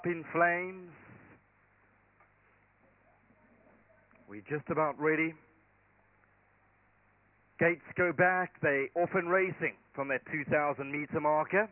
in flames. We're just about ready. Gates go back. They off and racing from that 2,000 meter marker.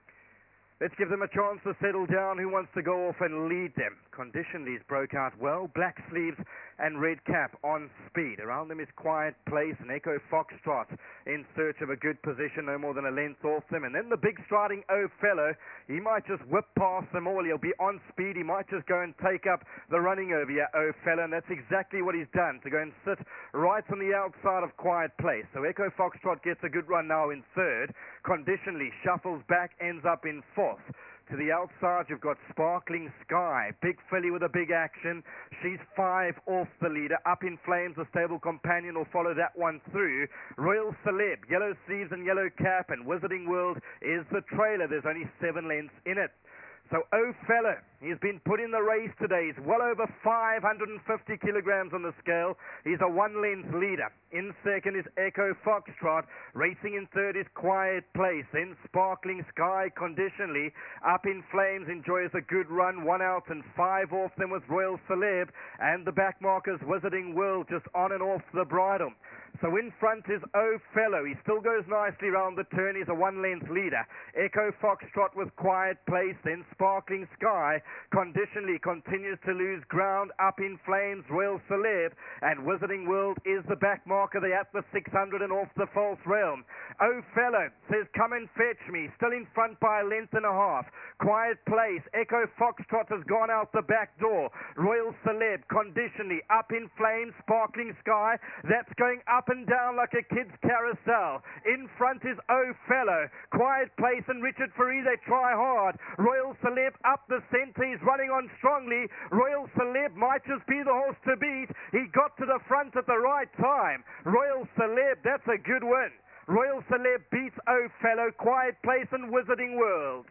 Let's give them a chance to settle down. Who wants to go off and lead them? Conditionally's broke out well. Black sleeves and red cap on speed. Around them is Quiet Place and Echo Foxtrot in search of a good position, no more than a length off them. And then the big striding O-Fellow, he might just whip past them all. He'll be on speed. He might just go and take up the running over here, O-Fellow, and that's exactly what he's done, to go and sit right on the outside of Quiet Place. So Echo Foxtrot gets a good run now in third. Conditionally shuffles back, ends up in fourth. To the outside, you've got Sparkling Sky. Big filly with a big action. She's 5 off the leader. Up in Flames, the stable companion will follow that one through. Royal Celeb, Yellow Sleeves and Yellow Cap, and Wizarding World is the trailer. There's only 7 lengths in it. So O-Fellow, he's been put in the race today. He's well over 550 kilograms on the scale. He's a 1-length leader. In second is Echo Foxtrot. Racing in third is Quiet Place. Then Sparkling Sky conditionally. Up in Flames enjoys a good run. 1 out and 5 off them with Royal Celeb. And the back markers Wizarding World just on and off the bridle. So in front is O-Fellow. He still goes nicely round the turn. He's a 1-length leader. Echo Foxtrot with Quiet Place. Then Sparkling Sky conditionally continues to lose ground. Up in Flames, Royal Celeb. And Wizarding World is the back marker. They're at the 600 and off the false realm. O-Fellow says, come and fetch me. Still in front by a length and a half. Quiet Place. Echo Foxtrot has gone out the back door. Royal Celeb conditionally. Up in Flames, Sparkling Sky. That's going up and down like a kid's carousel. In front is O-Fellow. Quiet Place and Richard Fourie, they try hard. Royal Celeb up the centre. He's running on strongly. Royal Celeb might just be the horse to beat. He got to the front at the right time. Royal Celeb, that's a good win. Royal Celeb beats O-Fellow, Quiet Place and Wizarding World.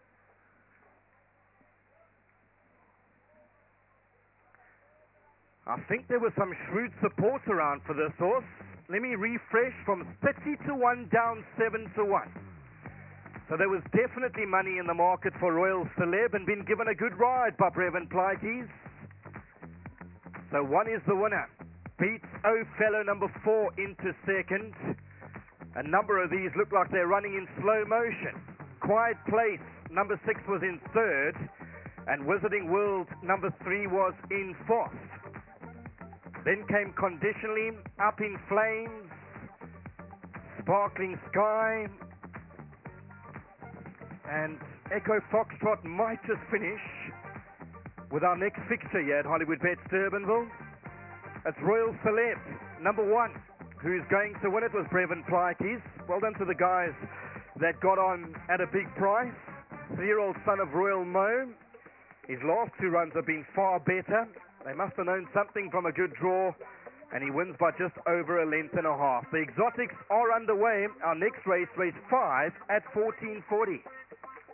I think there was some shrewd support around for this horse. Let me refresh. From 30 to 1 down 7 to 1. So there was definitely money in the market for Royal Celeb and been given a good ride by Brevin Plykies. So 1 is the winner. Beats O-Fellow, number 4, into second. A number of these look like they're running in slow motion. Quiet Place, number 6, was in third. And Wizarding World, number 3, was in fourth. Then came Conditionally, Up in Flames, Sparkling Sky, and Echo Foxtrot might just finish with our next fixture here at Hollywood Bets Durbanville. It's Royal Celeb, number 1, who's going to win it with Brevin Plykies. Well done to the guys that got on at a big price. 3-year-old son of Royal Mo. His last 2 runs have been far better. They must have known something from a good draw, and he wins by just over a length and a half. The exotics are underway. Our next race, race 5, at 14:40.